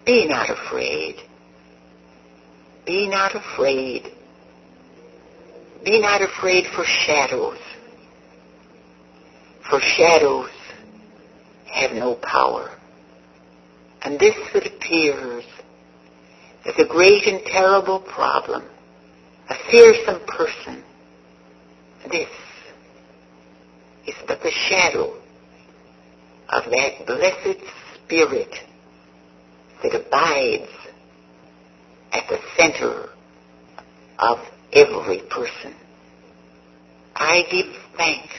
Be not afraid. Be not afraid. Be not afraid for shadows. For shadows have no power. And this that appears as a great and terrible problem, a fearsome person, this is but the shadow of that blessed Spirit that abides at the center of every person. I give thanks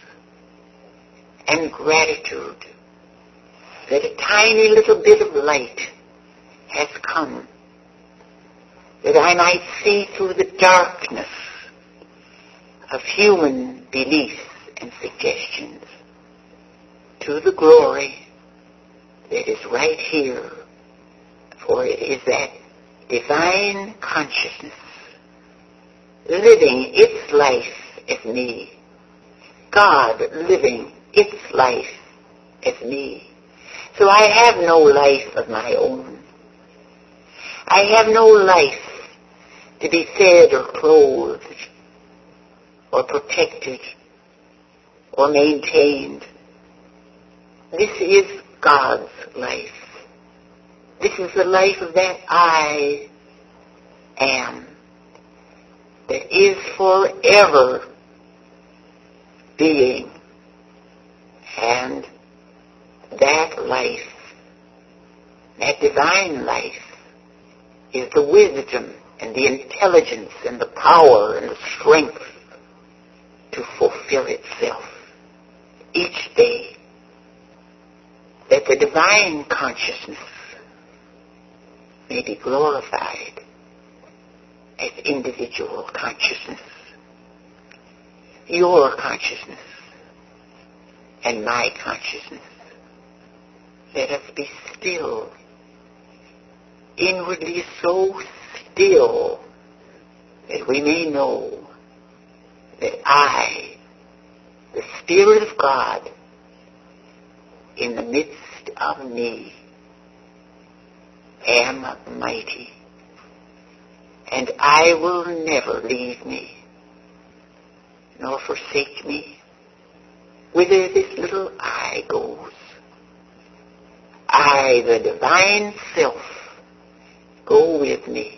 and gratitude that a tiny little bit of light has come, that I might see through the darkness of human beliefs and suggestions to the glory that is right here, for it is that divine consciousness living its life as me, God living its life as me. So I have no life of my own. I have no life to be fed or clothed or protected or maintained. This is God's life. This is the life of that I am, that is forever being. And that life, that divine life, is the wisdom and the intelligence and the power and the strength to fulfill itself each day. That the divine consciousness may be glorified as individual consciousness, your consciousness and my consciousness. Let us be still, inwardly so still that we may know that I, the Spirit of God, in the midst of me, am mighty, and I will never leave me, nor forsake me, whither this little I goes. I, the divine self, go with me.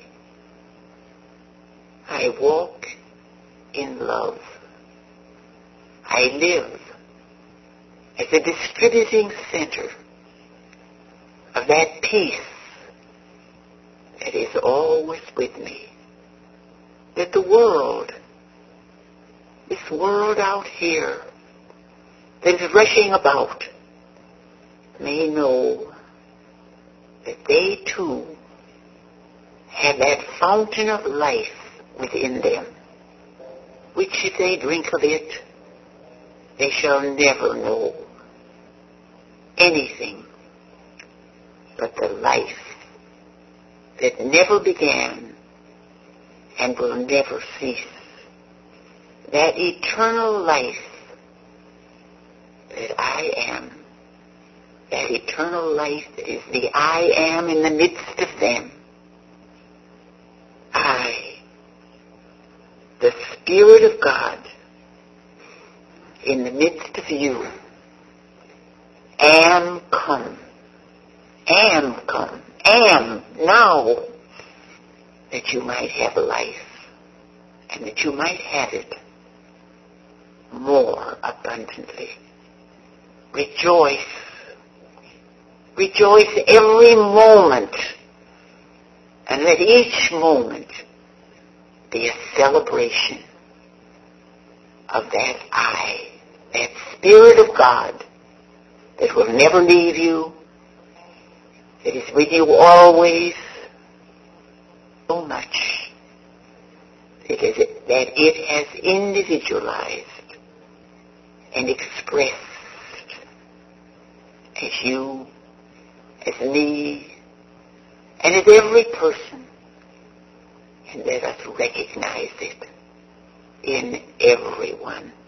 I walk in love. I live as a distributing center of that peace that is always with me. That the world, this world out here that is rushing about, may know that they too have that fountain of life within them, which if they drink of it, they shall never know anything but the life that never began and will never cease. That eternal life that I am. That eternal life that is the I am in the midst of them. I, the Spirit of God, in the midst of you, am come, am now, that you might have life, and that you might have it more abundantly. Rejoice. Rejoice every moment, and let each moment be a celebration of that I, that Spirit of God that will never leave you, that is with you always, so much that it has individualized and expressed as you, as me, and as every person, and let us recognize it in everyone.